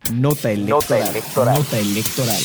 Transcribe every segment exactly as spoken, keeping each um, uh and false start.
Nota electoral. Nota electoral. Nota electoral.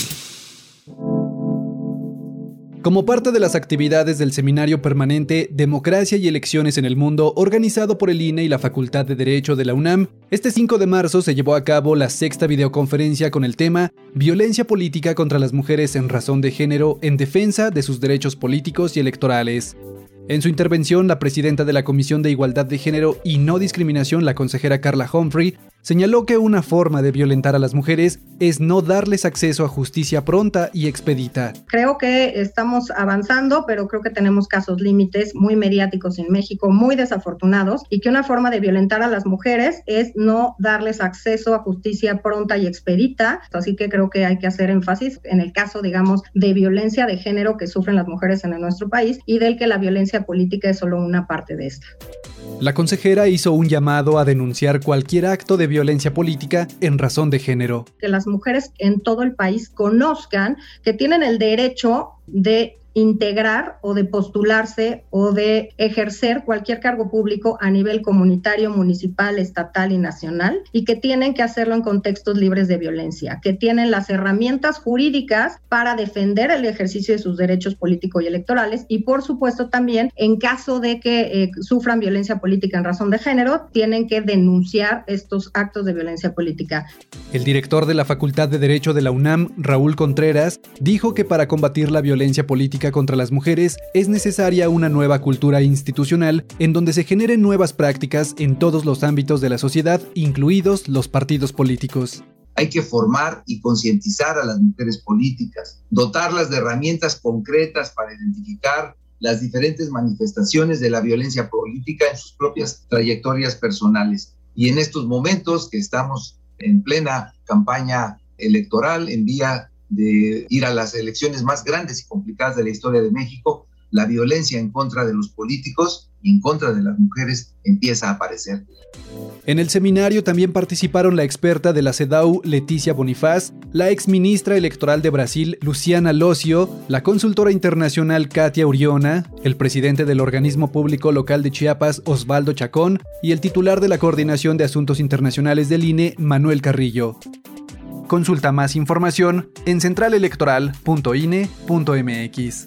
Como parte de las actividades del Seminario Permanente Democracia y Elecciones en el Mundo, organizado por el I N E y la Facultad de Derecho de la UNAM, este cinco de marzo se llevó a cabo la sexta videoconferencia con el tema Violencia política contra las mujeres en razón de género en defensa de sus derechos políticos y electorales. En su intervención, la presidenta de la Comisión de Igualdad de Género y No Discriminación, la consejera Carla Humphrey, señaló que una forma de violentar a las mujeres es no darles acceso a justicia pronta y expedita. Creo que estamos avanzando, pero creo que tenemos casos límites muy mediáticos en México, muy desafortunados, y que una forma de violentar a las mujeres es no darles acceso a justicia pronta y expedita. Así que creo que hay que hacer énfasis en el caso, digamos, de violencia de género que sufren las mujeres en nuestro país y del que la violencia política es solo una parte de esta. La consejera hizo un llamado a denunciar cualquier acto de violencia política en razón de género. Que las mujeres en todo el país conozcan que tienen el derecho de integrar o de postularse o de ejercer cualquier cargo público a nivel comunitario, municipal, estatal y nacional, y que tienen que hacerlo en contextos libres de violencia, que tienen las herramientas jurídicas para defender el ejercicio de sus derechos políticos y electorales, y por supuesto también en caso de que eh, sufran violencia política en razón de género, tienen que denunciar estos actos de violencia política. El director de la Facultad de Derecho de la UNAM, Raúl Contreras, dijo que para combatir la violencia política contra las mujeres es necesaria una nueva cultura institucional en donde se generen nuevas prácticas en todos los ámbitos de la sociedad, incluidos los partidos políticos. Hay que formar y concientizar a las mujeres políticas, dotarlas de herramientas concretas para identificar las diferentes manifestaciones de la violencia política en sus propias trayectorias personales. Y en estos momentos que estamos en plena campaña electoral, en vía de ir a las elecciones más grandes y complicadas de la historia de México, la violencia en contra de los políticos y en contra de las mujeres empieza a aparecer. En el seminario también participaron la experta de la CEDAW, Leticia Bonifaz, la exministra electoral de Brasil, Luciana Locio, la consultora internacional Katia Uriona, el presidente del organismo público local de Chiapas, Osvaldo Chacón, y el titular de la Coordinación de Asuntos Internacionales del I N E, Manuel Carrillo. Consulta más información en central electoral punto i n e punto m x.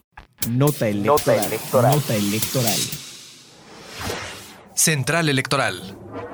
Nota electoral. Nota electoral. Nota electoral. Central Electoral.